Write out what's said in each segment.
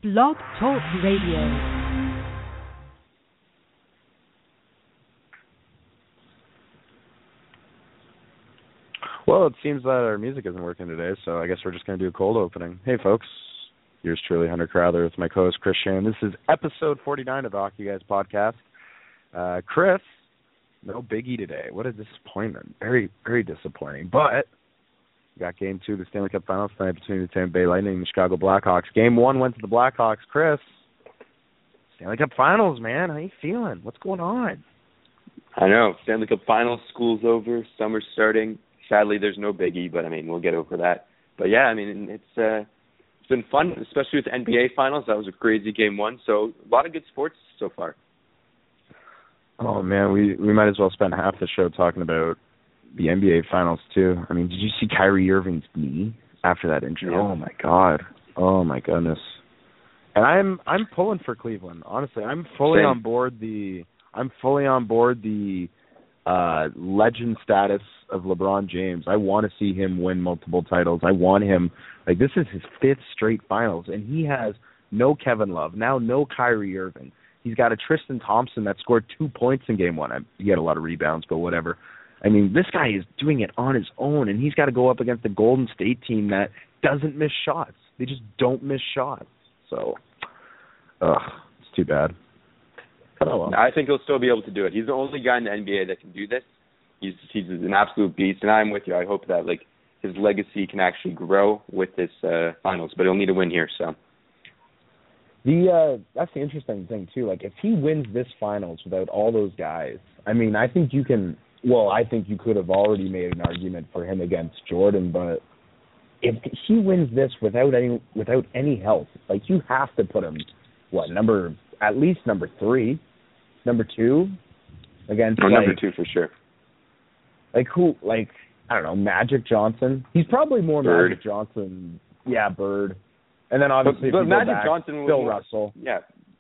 Blog Talk Radio. Well, it seems that our music isn't working today, so I guess we're just going to do a cold opening. Hey, folks. Yours truly, Hunter Crowther, with my co-host, Chris Shane. This is episode 49 of the Hockey Guys podcast. Chris, no biggie today. What a disappointment. Very, very disappointing. But we got Game 2 of the Stanley Cup Finals tonight between the Tampa Bay Lightning and the Chicago Blackhawks. Game 1 went to the Blackhawks. Chris, Stanley Cup Finals, man. How you feeling? What's going on? I know. Stanley Cup Finals, school's over, summer's starting. Sadly, there's no biggie, but, I mean, we'll get over that. But, yeah, I mean, it's been fun, especially with the NBA Finals. That was a crazy Game 1, so a lot of good sports so far. Oh, man, we might as well spend half the show talking about the NBA Finals, too. I mean, did you see Kyrie Irving's knee after that injury? Yeah. Oh, my God. Oh, my goodness. And I'm pulling for Cleveland, honestly. I'm fully on board the legend status of LeBron James. I want to see him win multiple titles. I want him, like, this is his 5th straight finals, and he has no Kevin Love, now no Kyrie Irving. He's got a Tristan Thompson that scored 2 points in Game 1. He had a lot of rebounds, but whatever. I mean, this guy is doing it on his own, and he's got to go up against the Golden State team that doesn't miss shots. They just don't miss shots. So, it's too bad. Oh, well. I think he'll still be able to do it. He's the only guy in the NBA that can do this. He's an absolute beast, and I'm with you. I hope that his legacy can actually grow with this finals, but he'll need a win here. So that's the interesting thing too. Like, if he wins this finals without all those guys, I mean, I think you can. Well, I think you could have already made an argument for him against Jordan, but if he wins this without any help, like, you have to put him at least number 3, number 2 against number 2 for sure. Like, who, like, I don't know, Magic Johnson? He's probably more Bird. Magic Johnson. Yeah, Bird. And then obviously but Magic back, Johnson Bill Russell. Yeah.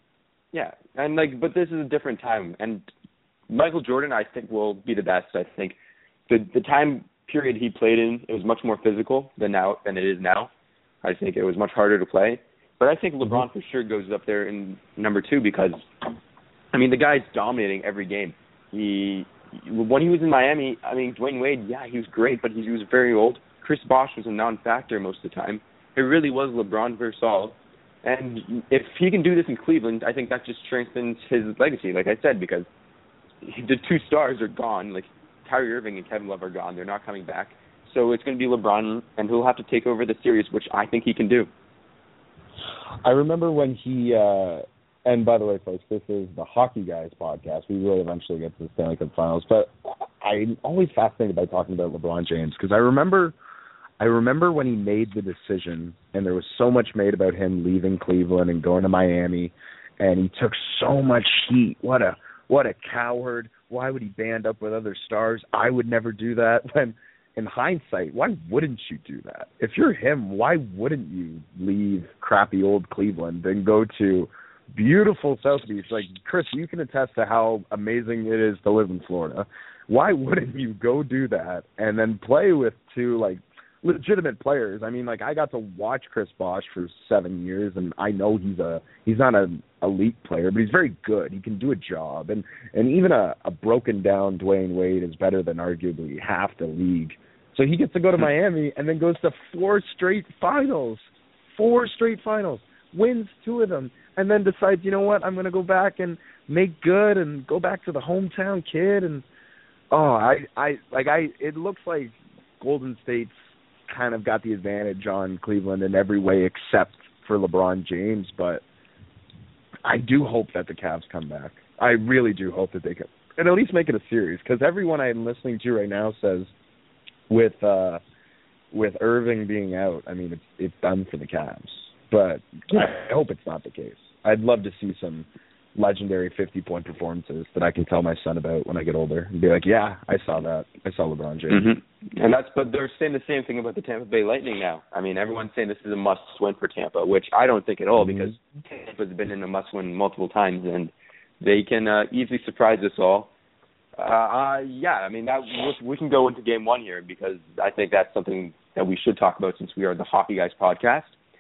And but this is a different time. And Michael Jordan, I think, will be the best. I think the time period he played in, it was much more physical than it is now. I think it was much harder to play. But I think LeBron for sure goes up there in number 2 because, I mean, the guy's dominating every game. When he was in Miami, I mean, Dwayne Wade, yeah, he was great, but he was very old. Chris Bosh was a non-factor most of the time. It really was LeBron versus all. And if he can do this in Cleveland, I think that just strengthens his legacy, like I said, because the 2 stars are gone. Like, Kyrie Irving and Kevin Love are gone. They're not coming back. So it's going to be LeBron, and he'll have to take over the series, which I think he can do. I remember when he and by the way, folks, this is the Hockey Guys podcast. We will eventually get to the Stanley Cup Finals, but I'm always fascinated by talking about LeBron James because I remember when he made the decision, and there was so much made about him leaving Cleveland and going to Miami, and he took so much heat. What a coward! Why would he band up with other stars? I would never do that. When in hindsight, why wouldn't you do that? If you're him, why wouldn't you leave crappy old Cleveland and go to beautiful South Beach? Like, Chris, you can attest to how amazing it is to live in Florida. Why wouldn't you go do that and then play with 2, like, legitimate players? I mean, like, I got to watch Chris Bosh for 7 years, and I know he's not an elite player, but he's very good. He can do a job. And even a broken down Dwayne Wade is better than arguably half the league. So he gets to go to Miami and then goes to 4 straight finals. 4 straight finals. Wins 2 of them. And then decides, you know what, I'm going to go back and make good and go back to the hometown kid. And, it looks like Golden State's kind of got the advantage on Cleveland in every way except for LeBron James. But I do hope that the Cavs come back. I really do hope that they can. And at least make it a series. Because everyone I'm listening to right now says with Irving being out, I mean, it's done for the Cavs. But I hope it's not the case. I'd love to see some legendary 50-point performances that I can tell my son about when I get older and be like, yeah, I saw that. I saw LeBron James. Mm-hmm. But they're saying the same thing about the Tampa Bay Lightning now. I mean, everyone's saying this is a must-win for Tampa, which I don't think at all because Tampa's been in a must-win multiple times, and they can easily surprise us all. I mean, we can go into Game 1 here because I think that's something that we should talk about since we are the Hockey Guys podcast.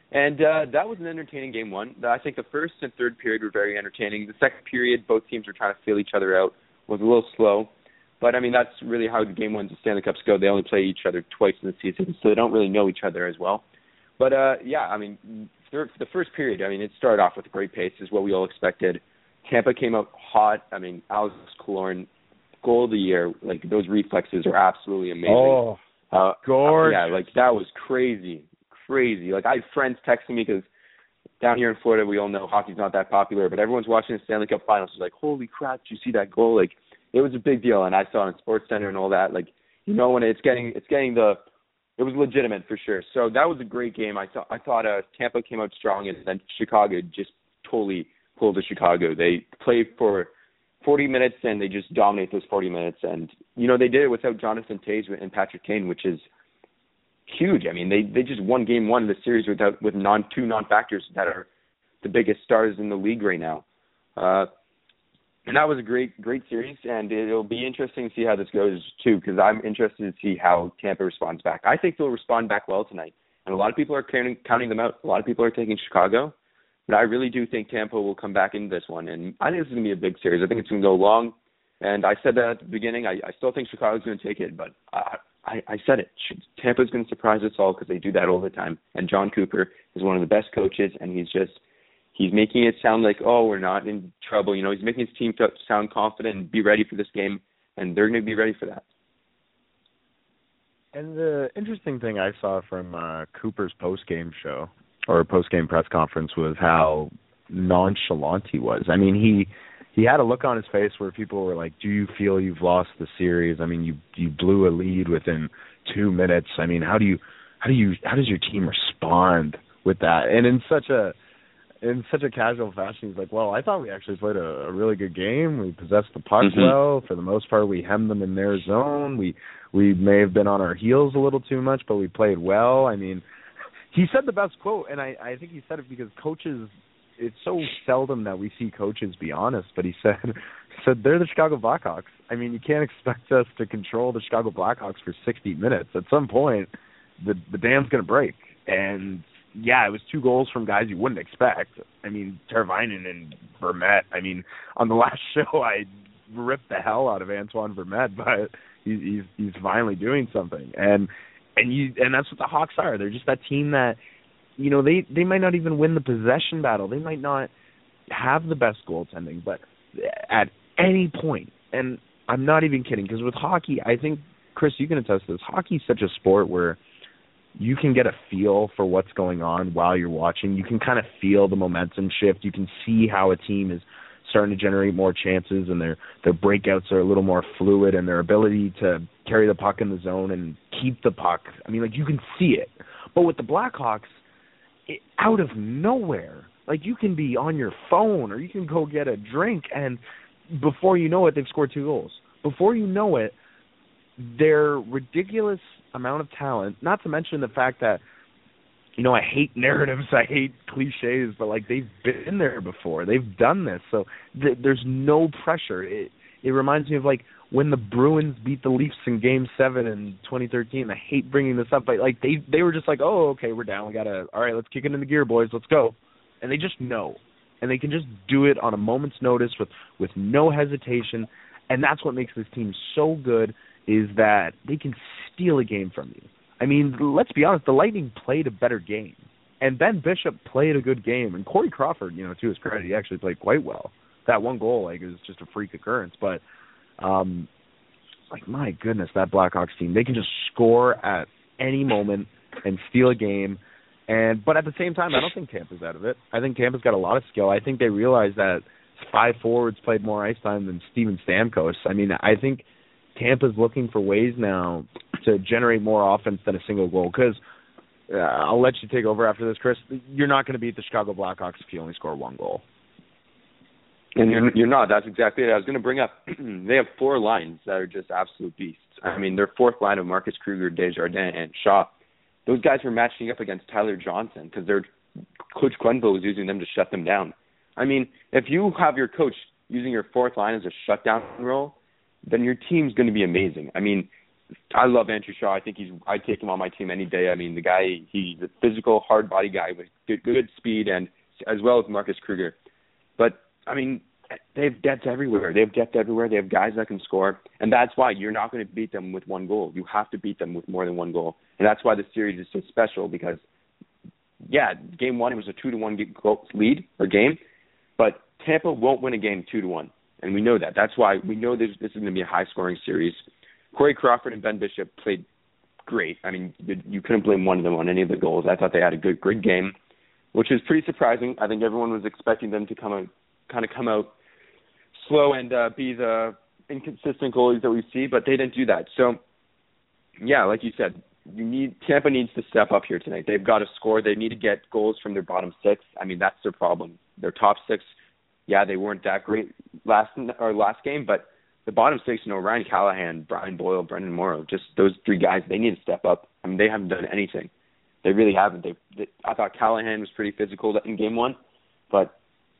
And that was an entertaining game one. I think the first and third period were very entertaining. The second period, both teams were trying to feel each other out, was a little slow. But, I mean, that's really how game ones of Stanley Cups go. They only play each other twice in the season, so they don't really know each other as well. But, yeah, I mean, the first period, I mean, it started off with a great pace, is what we all expected. Tampa came out hot. I mean, Alex Killorn, goal of the year. Like, those reflexes are absolutely amazing. Oh, gorgeous. Yeah, like, that was crazy. Like, I had friends texting me because down here in Florida, we all know hockey's not that popular, but everyone's watching the Stanley Cup Finals. It's like, holy crap, did you see that goal? Like, it was a big deal, and I saw it on SportsCenter and all that. Like, you know, when it was legitimate for sure. So that was a great game. I thought Tampa came out strong, and then Chicago just totally pulled to Chicago. They played for 40 minutes, and they just dominate those 40 minutes. And, you know, they did it without Jonathan Toews and Patrick Kane, which is huge. I mean, they just won game one of the series with two non-factors that are the biggest stars in the league right now. And that was a great series, and it'll be interesting to see how this goes, too, because I'm interested to see how Tampa responds back. I think they'll respond back well tonight, and a lot of people are counting them out. A lot of people are taking Chicago, but I really do think Tampa will come back into this one, and I think this is going to be a big series. I think it's going to go long, and I said that at the beginning. I still think Chicago's going to take it, but I said it. Tampa's going to surprise us all because they do that all the time, and John Cooper is one of the best coaches, and he's making it sound like, oh, we're not in trouble. You know, he's making his team sound confident and be ready for this game, and they're going to be ready for that. And the interesting thing I saw from Cooper's post-game show or post-game press conference was how nonchalant he was. I mean, he had a look on his face where people were like, do you feel you've lost the series? I mean, you blew a lead within 2 minutes. I mean, how does your team respond with that? And in such a casual fashion, he's like, well, I thought we actually played a really good game. We possessed the puck well. For the most part, we hemmed them in their zone. We may have been on our heels a little too much, but we played well. I mean, he said the best quote, and I think he said it because coaches, it's so seldom that we see coaches be honest, but he said they're the Chicago Blackhawks. I mean, you can't expect us to control the Chicago Blackhawks for 60 minutes. At some point, the dam's going to break. And yeah, it was 2 goals from guys you wouldn't expect. I mean, Teravainen and Vermette. I mean, on the last show, I ripped the hell out of Antoine Vermette, but he's finally doing something. And that's what the Hawks are. They're just that team that, you know, they might not even win the possession battle. They might not have the best goaltending, but at any point, and I'm not even kidding, because with hockey, I think, Chris, you can attest to this, hockey's such a sport where you can get a feel for what's going on while you're watching. You can kind of feel the momentum shift. You can see how a team is starting to generate more chances, and their breakouts are a little more fluid, and their ability to carry the puck in the zone and keep the puck. I mean, like, you can see it. But with the Blackhawks, out of nowhere, like, you can be on your phone or you can go get a drink, and before you know it, they've scored 2 goals. Before you know it, their ridiculous amount of talent, not to mention the fact that, you know, I hate narratives, I hate cliches, but, like, they've been there before. They've done this. So there's no pressure. It reminds me of, like, when the Bruins beat the Leafs in Game 7 in 2013. I hate bringing this up, but, like, they were just like, oh, okay, we're down. All right, let's kick it in the gear, boys. Let's go. And they just know. And they can just do it on a moment's notice with no hesitation. And that's what makes this team so good, is that they can steal a game from you. I mean, let's be honest, the Lightning played a better game. And Ben Bishop played a good game. And Corey Crawford, you know, to his credit, he actually played quite well. That one goal, like, is just a freak occurrence. But, like, my goodness, that Blackhawks team, they can just score at any moment and steal a game. But at the same time, I don't think Tampa's out of it. I think Tampa's got a lot of skill. I think they realize that 5 forwards played more ice time than Steven Stamkos. I mean, I think Tampa's looking for ways now to generate more offense than a single goal, because I'll let you take over after this, Chris. You're not going to beat the Chicago Blackhawks if you only score 1 goal. And you're not. That's exactly it. I was going to bring up, they have 4 lines that are just absolute beasts. I mean, their 4th line of Marcus Kruger, Desjardins, and Shaw, those guys were matching up against Tyler Johnson because their coach Quenneville was using them to shut them down. I mean, if you have your coach using your 4th line as a shutdown role, then your team's going to be amazing. I mean, I love Andrew Shaw. I think I'd take him on my team any day. I mean, the guy, he's a physical, hard body guy with good speed, and as well as Marcus Kruger. But I mean, they have depth everywhere. They have guys that can score, and that's why you're not going to beat them with one goal. You have to beat them with more than one goal, and that's why the series is so special. Because, yeah, game one it was a 2-1 lead or game, but Tampa won't win a game 2-1, and we know that. That's why we know this is going to be a high-scoring series. Corey Crawford and Ben Bishop played great. I mean, you couldn't blame one of them on any of the goals. I thought they had a good game, which is pretty surprising. I think everyone was expecting them to come out slow and be the inconsistent goalies that we see, but they didn't do that. So, yeah, like you said, Tampa needs to step up here tonight. They've got to score. They need to get goals from their bottom six. I mean, that's their problem. Their top six, yeah, they weren't that great last game, but the bottom six, Ryan Callahan, Brian Boyle, Brendan Morrow, just those three guys, they need to step up. I mean, they haven't done anything. They really haven't. I thought Callahan was pretty physical in game one, but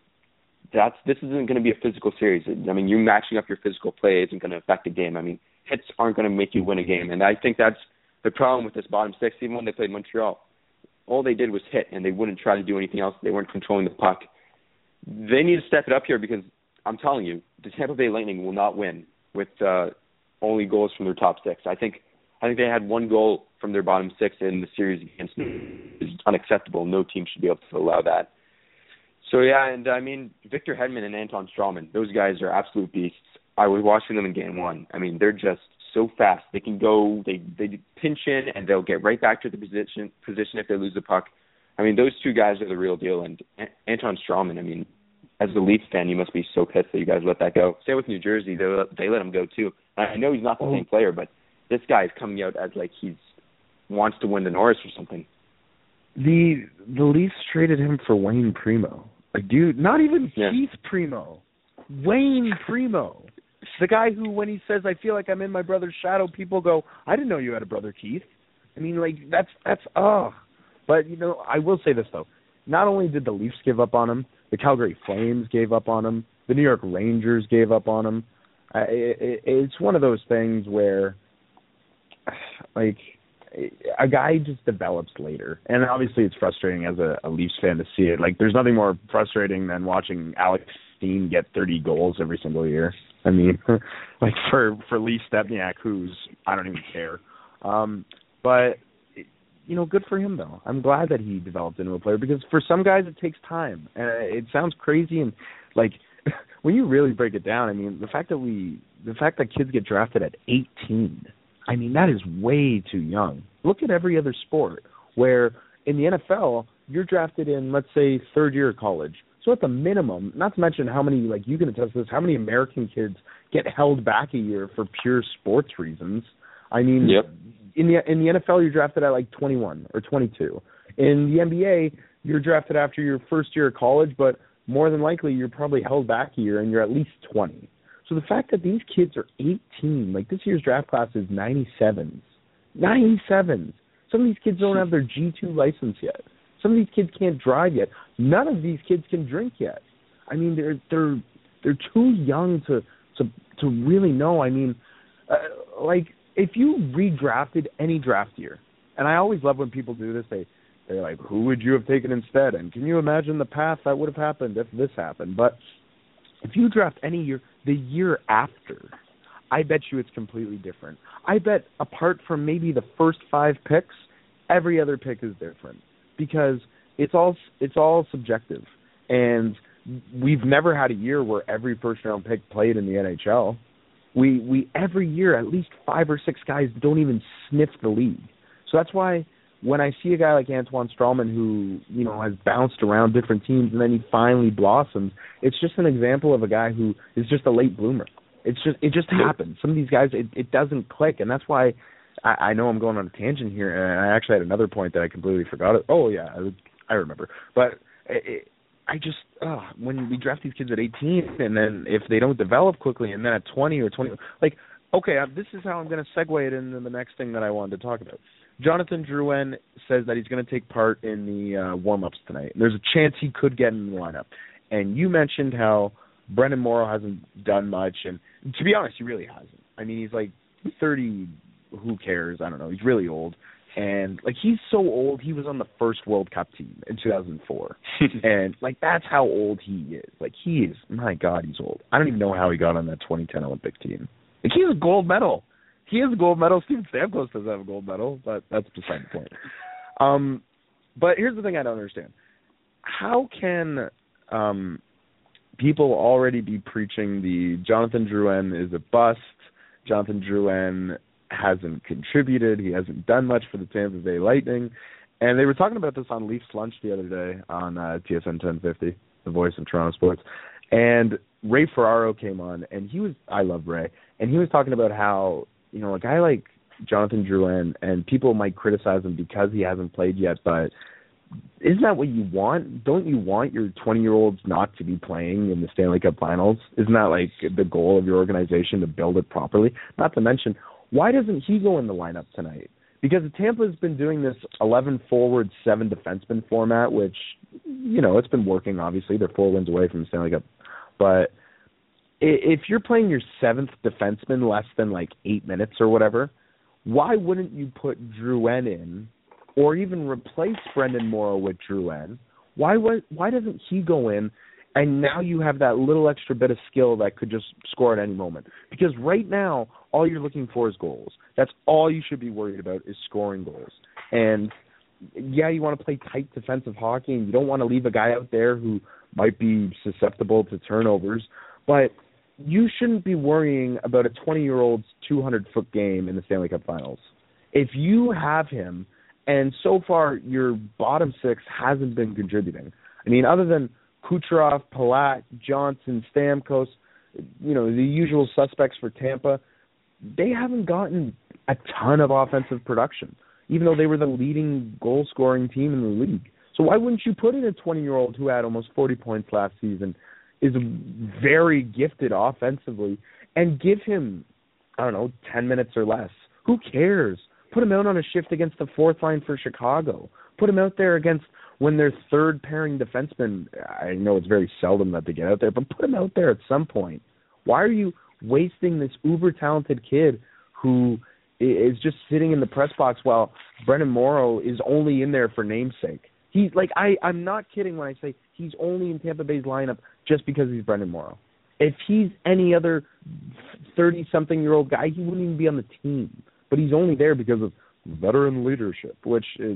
this isn't going to be a physical series. I mean, you matching up your physical play isn't going to affect the game. I mean, hits aren't going to make you win a game, and I think that's the problem with this bottom six. Even when they played Montreal, all they did was hit, and they wouldn't try to do anything else. They weren't controlling the puck. They need to step it up here because I'm telling you, the Tampa Bay Lightning will not win with only goals from their top six. I think they had one goal from their bottom six in the series against them. It's unacceptable. No team should be able to allow that. So, yeah, and I mean, Victor Hedman and Anton Strawman, those guys are absolute beasts. I was watching them in game one. I mean, they're just so fast. They can go, they pinch in, and they'll get right back to the position if they lose the puck. I mean, those two guys are the real deal. And Anton Strawman, I mean, as a Leafs fan, you must be so pissed that you guys let that go. Same with New Jersey. They let him go, too. I know he's not the same player, but this guy is coming out as like he wants to win the Norris or something. The Leafs traded him for Wayne Primo. Like, dude, not even Keith Primo. Wayne Primo. The guy who, when he says, I feel like I'm in my brother's shadow, people go, I didn't know you had a brother, Keith. I mean, like, that's But, I will say this, though. Not only did the Leafs give up on him, the Calgary Flames gave up on him, the New York Rangers gave up on him. It's one of those things where, like, a guy just develops later. And obviously it's frustrating as a Leafs fan to see it. Like, there's nothing more frustrating than watching Alex Steen get 30 goals every single year. I mean, like, for Lee Stepniak, who's, I don't even care. But, good for him, though. I'm glad that he developed into a player, because for some guys it takes time. And it sounds crazy, and, like, when you really break it down, I mean, the fact that kids get drafted at 18, I mean, that is way too young. Look at every other sport where in the NFL, you're drafted in, let's say, third year of college. So at the minimum, not to mention how many, like, you can attest to this, how many American kids get held back a year for pure sports reasons. I mean, in the NFL, you're drafted at like 21 or 22. In the NBA, you're drafted after your first year of college, but more than likely you're probably held back a year and you're at least 20. So the fact that these kids are 18, like this year's draft class is 97s. 97s. Some of these kids don't have their G2 license yet. Some of these kids can't drive yet. None of these kids can drink yet. I mean, they're too young to really know. I mean, like, if you redrafted any draft year, and I always love when people do this, they're like, who would you have taken instead? And can you imagine the path that would have happened if this happened? But if you draft any year, the year after, I bet you it's completely different. I bet apart from maybe the first 5 picks, every other pick is different, because it's all subjective. And we've never had a year where every first-round pick played in the NHL. We every year, at least 5 or 6 guys don't even sniff the league. So that's why when I see a guy like Antoine Strawman who, has bounced around different teams and then he finally blossoms, it's just an example of a guy who is just a late bloomer. It just happens. Some of these guys, it doesn't click, and that's why I know I'm going on a tangent here, and I actually had another point that I completely forgot. Oh, yeah, I remember. But when we draft these kids at 18, and then if they don't develop quickly, and then at 20 or 20, like, okay, this is how I'm going to segue it into the next thing that I wanted to talk about. Jonathan Drouin says that he's going to take part in the warm-ups tonight. There's a chance he could get in the lineup. And you mentioned how Brendan Morrow hasn't done much, and to be honest, he really hasn't. I mean, he's like 30, who cares? I don't know. He's really old. And, like, he's so old, he was on the first World Cup team in 2004. And, like, that's how old he is. Like, he is, my God, he's old. I don't even know how he got on that 2010 Olympic team. Like, he has a gold medal. He has a gold medal. Steven Stamkos doesn't have a gold medal, but that's beside the point. But here's the thing I don't understand. How can people already be preaching the Jonathan Drouin is a bust, Jonathan Drouin hasn't contributed, he hasn't done much for the Tampa Bay Lightning, and they were talking about this on Leafs Lunch the other day on TSN 1050, the voice of Toronto sports, and Ray Ferraro came on, and I love Ray, and he was talking about how, you know, a guy like Jonathan Drouin, and people might criticize him because he hasn't played yet, but isn't that what you want? Don't you want your 20-year-olds not to be playing in the Stanley Cup Finals? Isn't that like the goal of your organization, to build it properly? Not to mention, why doesn't he go in the lineup tonight? Because Tampa's been doing this 11 forward, 7 defenseman format, which, you know, it's been working, obviously. They're 4 wins away from the Stanley Cup. But if you're playing your 7th defenseman less than, like, 8 minutes or whatever, why wouldn't you put Drouin in or even replace Brendan Morrow with Drouin? Why doesn't he go in, and now you have that little extra bit of skill that could just score at any moment? Because right now, all you're looking for is goals. That's all you should be worried about, is scoring goals. And, yeah, you want to play tight defensive hockey, and you don't want to leave a guy out there who might be susceptible to turnovers, but you shouldn't be worrying about a 20-year-old's 200-foot game in the Stanley Cup Finals. If you have him, and so far your bottom 6 hasn't been contributing. I mean, other than Kucherov, Palat, Johnson, Stamkos, you know, the usual suspects for Tampa, they haven't gotten a ton of offensive production, even though they were the leading goal-scoring team in the league. So why wouldn't you put in a 20-year-old who had almost 40 points last season, is very gifted offensively, and give him, I don't know, 10 minutes or less? Who cares? Put him out on a shift against the fourth line for Chicago. Put him out there against when their third-pairing defenseman, I know it's very seldom that they get out there, but put him out there at some point. Why are you wasting this uber-talented kid who is just sitting in the press box while Brendan Morrow is only in there for namesake? He's like, I'm not kidding when I say he's only in Tampa Bay's lineup just because he's Brendan Morrow. If he's any other 30-something-year-old guy, he wouldn't even be on the team. But he's only there because of veteran leadership, which is,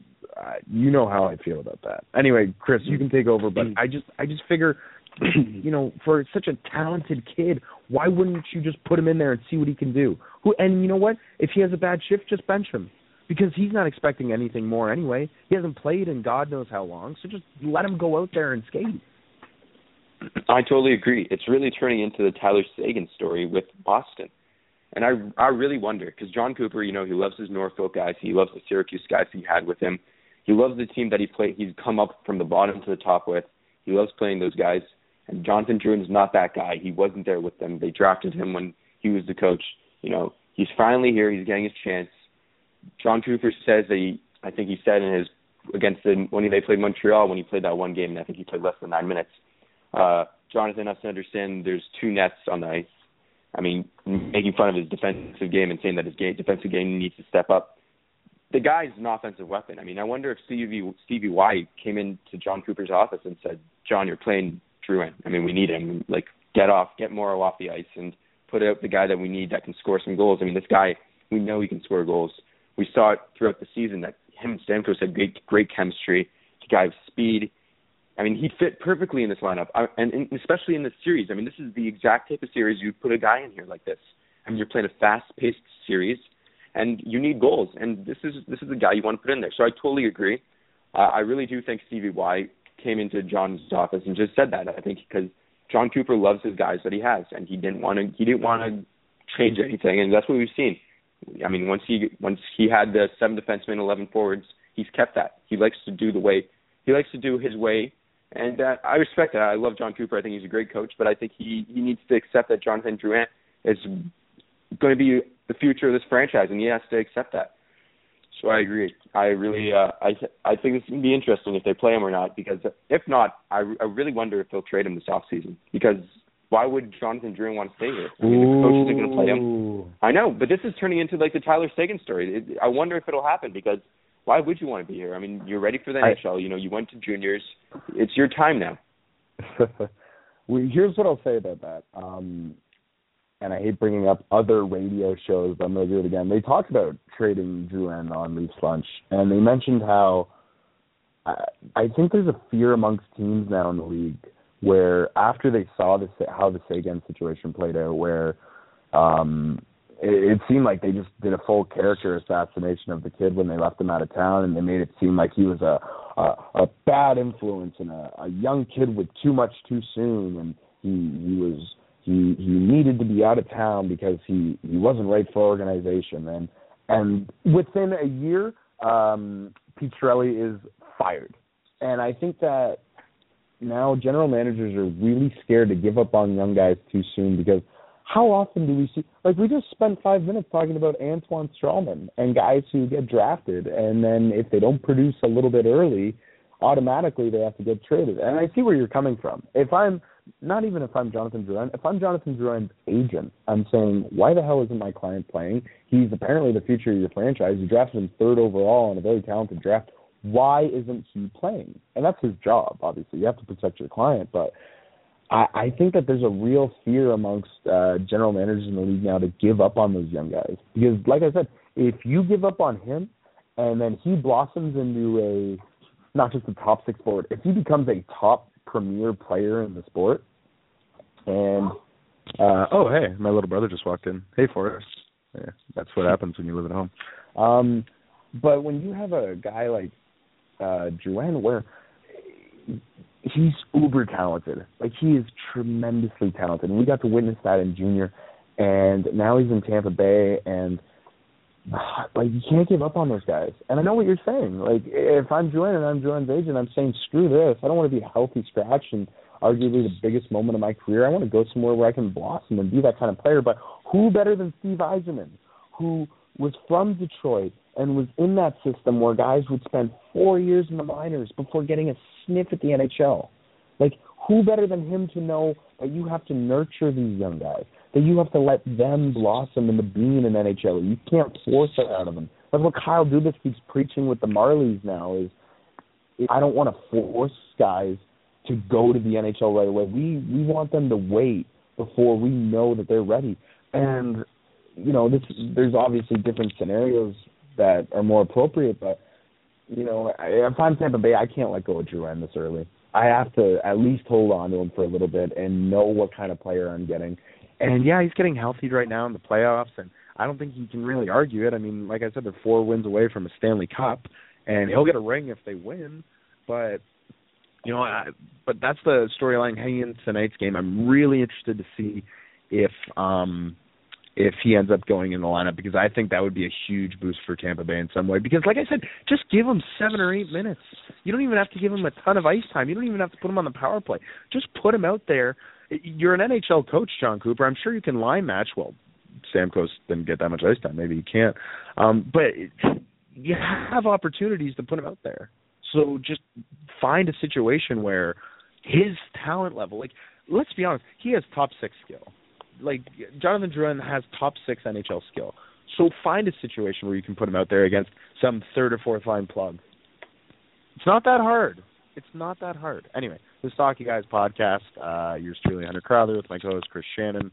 you know how I feel about that. Anyway, Chris, you can take over, but I just figure, you know, for such a talented kid, why wouldn't you just put him in there and see what he can do? And you know what? If he has a bad shift, just bench him, because he's not expecting anything more anyway. He hasn't played in God knows how long, so just let him go out there and skate. I totally agree. It's really turning into the Tyler Seguin story with Boston. And I really wonder, because John Cooper, you know, he loves his Norfolk guys. He loves the Syracuse guys he had with him. He loves the team that he's come up from the bottom to the top with. He loves playing those guys. And Jonathan Drouin is not that guy. He wasn't there with them. They drafted him when he was the coach. You know, he's finally here. He's getting his chance. John Cooper says that I think he said in his, when they played Montreal, when he played that one game, and I think he played less than 9 minutes, Jonathan has to understand there's 2 nets on the ice. I mean, making fun of his defensive game and saying that his defensive game needs to step up. The guy's an offensive weapon. I mean, I wonder if Stevie Y came into John Cooper's office and said, John, you're playing Drouin. I mean, we need him. Like, get Morrow off the ice and put out the guy that we need that can score some goals. I mean, this guy, we know he can score goals. We saw it throughout the season that him and Stamkos had great chemistry. The guy with speed. I mean, he fit perfectly in this lineup, and especially in this series. I mean, this is the exact type of series you put a guy in here like this. I mean, you're playing a fast-paced series, and you need goals, and this is the guy you want to put in there. So I totally agree. I really do think Stevie Y came into John's office and just said that. I think because John Cooper loves his guys that he has, and he didn't want to change anything, and that's what we've seen. I mean, once he had the 7 defensemen, 11 forwards, he's kept that. He likes to do his way. And I respect that. I love John Cooper. I think he's a great coach, but I think he needs to accept that Jonathan Drouin is going to be the future of this franchise, and he has to accept that. So I agree. I really, I think it's going to be interesting if they play him or not, because if not, I really wonder if they'll trade him this offseason, because why would Jonathan Drouin want to stay here? I mean, the coach isn't going to play him. I know, but this is turning into like the Tyler Seguin story. I wonder if it'll happen because why would you want to be here? I mean, you're ready for the NHL. You know, you went to juniors. It's your time now. Well, here's what I'll say about that. And I hate bringing up other radio shows, but I'm going to do it again. They talked about trading Drouin on Leafs Lunch, and they mentioned how I think there's a fear amongst teams now in the league where after they saw how the Seguin situation played out, where it seemed like they just did a full character assassination of the kid when they left him out of town, and they made it seem like he was a bad influence and a young kid with too much too soon, and he needed to be out of town because he wasn't right for organization. And within a year, Pete Chiarelli is fired. And I think that now general managers are really scared to give up on young guys too soon because how often do we see, like we just spent 5 minutes talking about Antoine Strawman and guys who get drafted, and then if they don't produce a little bit early, automatically they have to get traded. And I see where you're coming from. If I'm Jonathan Drouin, if I'm Jonathan Drouin's agent, I'm saying, why the hell isn't my client playing? He's apparently the future of your franchise. You drafted him 3rd overall in a very talented draft. Why isn't he playing? And that's his job, obviously. You have to protect your client, but I think that there's a real fear amongst general managers in the league now to give up on those young guys. Because, like I said, if you give up on him and then he blossoms into not just a top 6 forward, if he becomes a top premier player in the sport, and oh, hey, my little brother just walked in. Hey, Forrest. Yeah, that's what happens when you live at home. But when you have a guy like Drouin, where he's uber talented. Like, he is tremendously talented. And we got to witness that in junior. And now he's in Tampa Bay. And, like, you can't give up on those guys. And I know what you're saying. Like, if I'm Drouin and I'm Drouin's agent, I'm saying, screw this. I don't want to be a healthy scratch and arguably the biggest moment of my career. I want to go somewhere where I can blossom and be that kind of player. But who better than Steve Yzerman, who was from Detroit and was in that system where guys would spend 4 years in the minors before getting a sniff at the NHL. Like, who better than him to know that you have to nurture these young guys, that you have to let them blossom into being an NHL. You can't force it out of them. That's what Kyle Dubas keeps preaching with the Marlies now is I don't want to force guys to go to the NHL right away. We want them to wait before we know that they're ready. And, you know, there's obviously different scenarios that are more appropriate, but, you know, if I'm Tampa Bay, I can't let go of Drouin this early. I have to at least hold on to him for a little bit and know what kind of player I'm getting. And, yeah, he's getting healthy right now in the playoffs, and I don't think he can really argue it. I mean, like I said, they're 4 wins away from a Stanley Cup, and he'll get a ring if they win. But, you know, but that's the storyline heading into tonight's game. I'm really interested to see if he ends up going in the lineup, because I think that would be a huge boost for Tampa Bay in some way. Because, like I said, just give him 7 or 8 minutes. You don't even have to give him a ton of ice time. You don't even have to put him on the power play. Just put him out there. You're an NHL coach, John Cooper. I'm sure you can line match. Well, Stamkos didn't get that much ice time. Maybe he can't. But you have opportunities to put him out there. So just find a situation where his talent level, like, let's be honest, he has top 6 skill. Like, Jonathan Drouin has top 6 NHL skill. So find a situation where you can put him out there against some 3rd or 4th line plug. It's not that hard. It's not that hard. Anyway, the Stocky Guys podcast. Yours truly, Hunter Crowther, with my co-host Chris Shannon.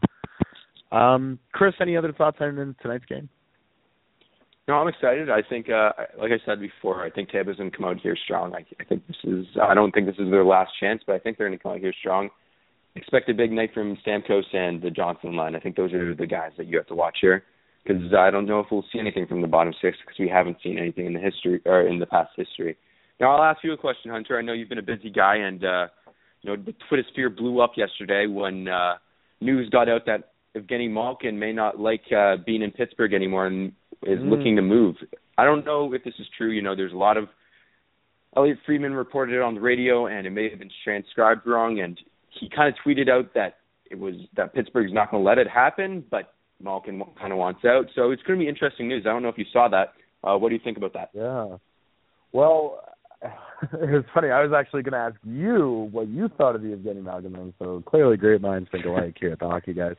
Chris, any other thoughts on tonight's game? No, I'm excited. I think, like I said before, I think Tampa's going to come out here strong. I think I don't think this is their last chance, but I think they're going to come out here strong. Expect a big night from Stamkos and the Johnson line. I think those are the guys that you have to watch here, because I don't know if we'll see anything from the bottom 6, because we haven't seen anything in the history or in the past history. Now, I'll ask you a question, Hunter. I know you've been a busy guy, and you know, the Twitter sphere blew up yesterday when news got out that Evgeny Malkin may not like being in Pittsburgh anymore and is looking to move. I don't know if this is true. You know, there's a lot of Elliot Friedman reported it on the radio, and it may have been transcribed wrong, and he kind of tweeted out that that Pittsburgh's not going to let it happen, but Malkin kind of wants out. So it's going to be interesting news. I don't know if you saw that. What do you think about that? Yeah. Well, was funny. I was actually going to ask you what you thought of the Evgeny Malkin thing. So clearly, great minds think alike here at the Hockey Guys.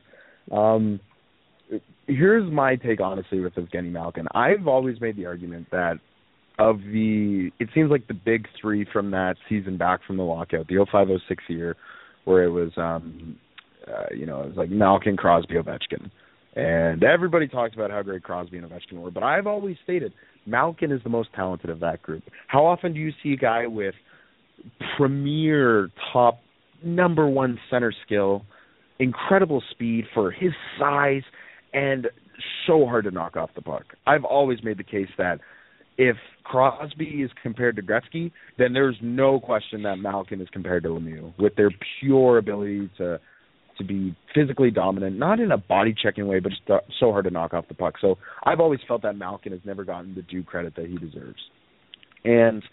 Here's my take, honestly, with Evgeny Malkin. I've always made the argument that it seems like the big three from that season back from the lockout, the 05-06 year, where it was, it was like Malkin, Crosby, Ovechkin. And everybody talked about how great Crosby and Ovechkin were, but I've always stated Malkin is the most talented of that group. How often do you see a guy with premier top number one center skill, incredible speed for his size, and so hard to knock off the puck? I've always made the case that if Crosby is compared to Gretzky, then there's no question that Malkin is compared to Lemieux with their pure ability to be physically dominant, not in a body-checking way, but just so hard to knock off the puck. So I've always felt that Malkin has never gotten the due credit that he deserves. And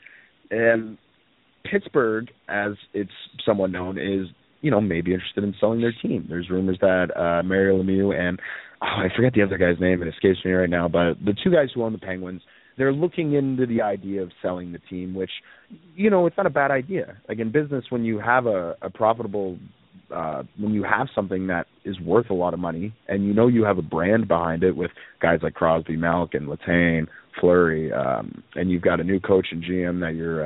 Pittsburgh, as it's somewhat known, is, maybe interested in selling their team. There's rumors that Mario Lemieux and, I forget the other guy's name, it escapes me right now, but the two guys who own the Penguins, they're looking into the idea of selling the team, which, it's not a bad idea. Like in business, when you have a profitable when you have something that is worth a lot of money and you have a brand behind it with guys like Crosby, Malkin, Letang, Fleury, and you've got a new coach and GM that you're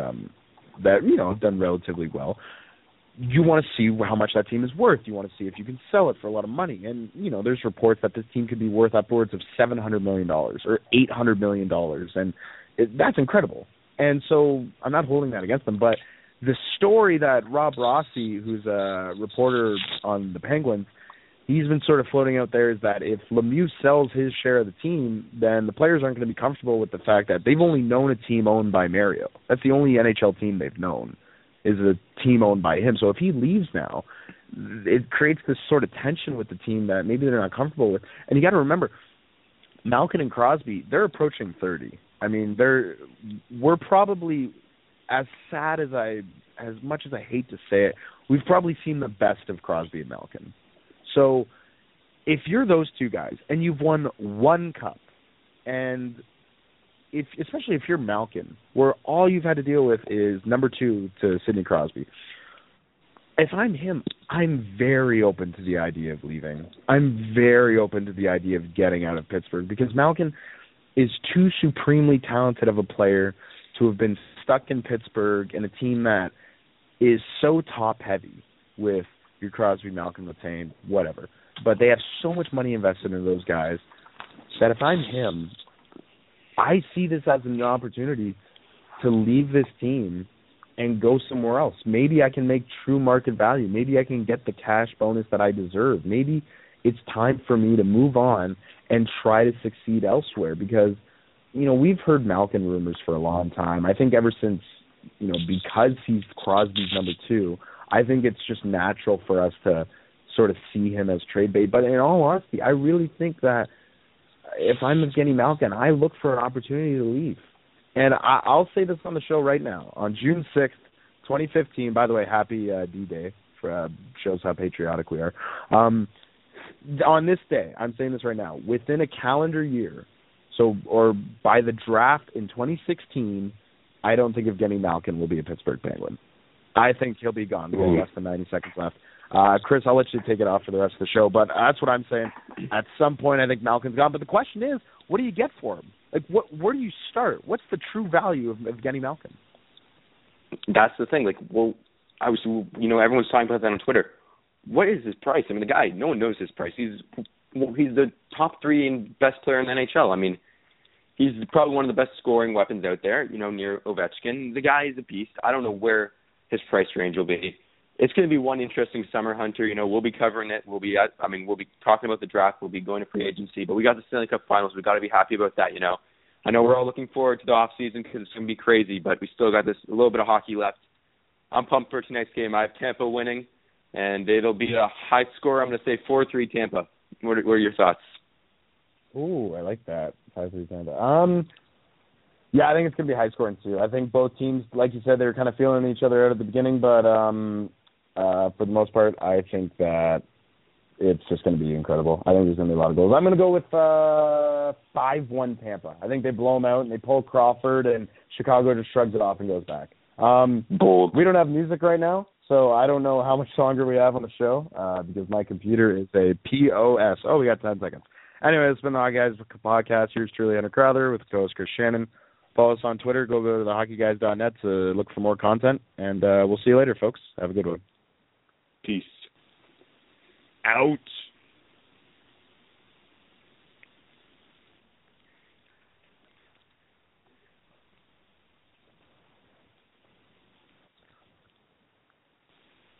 have done relatively well, you want to see how much that team is worth. You want to see if you can sell it for a lot of money. And, there's reports that this team could be worth upwards of $700 million or $800 million. And that's incredible. And so I'm not holding that against them, but the story that Rob Rossi, who's a reporter on the Penguins, he's been sort of floating out there is that if Lemieux sells his share of the team, then the players aren't going to be comfortable with the fact that they've only known a team owned by Mario. That's the only NHL team they've known, is a team owned by him. So if he leaves now, it creates this sort of tension with the team that maybe they're not comfortable with. And you got to remember, Malkin and Crosby, they're approaching 30. I mean, we're probably, as sad as as much as I hate to say it, we've probably seen the best of Crosby and Malkin. So if you're those two guys and you've won one cup, and especially if you're Malkin, where all you've had to deal with is number 2 to Sidney Crosby, if I'm him, I'm very open to the idea of leaving. I'm very open to the idea of getting out of Pittsburgh, because Malkin is too supremely talented of a player to have been stuck in Pittsburgh in a team that is so top-heavy with your Crosby, Malkin, Letang, whatever. But they have so much money invested in those guys that if I'm him, I see this as an opportunity to leave this team and go somewhere else. Maybe I can make true market value. Maybe I can get the cash bonus that I deserve. Maybe it's time for me to move on and try to succeed elsewhere, because, we've heard Malkin rumors for a long time. I think ever since, because he's Crosby's number 2, I think it's just natural for us to sort of see him as trade bait. But in all honesty, I really think that if I'm Evgeny Malkin, I look for an opportunity to leave. And I'll say this on the show right now. On June 6th, 2015, by the way, happy D-Day, shows how patriotic we are. On this day, I'm saying this right now, within a calendar year, or by the draft in 2016, I don't think Evgeny Malkin will be a Pittsburgh Penguin. I think he'll be gone with less than 90 seconds left. Chris, I'll let you take it off for the rest of the show, but that's what I'm saying. At some point, I think Malkin's gone. But the question is, what do you get for him? Like, where do you start? What's the true value of Evgeny Malkin? That's the thing. Like, everyone's talking about that on Twitter. What is his price? I mean, the guy, no one knows his price. He's the top 3 best player in the NHL. I mean, he's probably one of the best scoring weapons out there, near Ovechkin. The guy is a beast. I don't know where his price range will be. It's going to be one interesting summer, Hunter. We'll be covering it. We'll be talking about the draft. We'll be going to free agency. But we got the Stanley Cup Finals. We've got to be happy about that, I know we're all looking forward to the off season because it's going to be crazy, but we still got a little bit of hockey left. I'm pumped for tonight's game. I have Tampa winning, and it'll be a high score. I'm going to say 4-3 Tampa. What are your thoughts? Ooh, I like that. 5-3 Tampa. Yeah, I think it's going to be high scoring too. I think both teams, like you said, they were kind of feeling each other out at the beginning, but for the most part, I think that it's just going to be incredible. I think there's going to be a lot of goals. I'm going to go with 5-1 Tampa. I think they blow them out and they pull Crawford, and Chicago just shrugs it off and goes back. Bold. We don't have music right now, so I don't know how much longer we have on the show because my computer is a POS. Oh, we got 10 seconds. Anyway, it's been the Hockey Guys podcast. Here's truly Hunter Crowther with co-host Chris Shannon. Follow us on Twitter. Go to thehockeyguys.net to look for more content, and we'll see you later, folks. Have a good one. Peace. Out.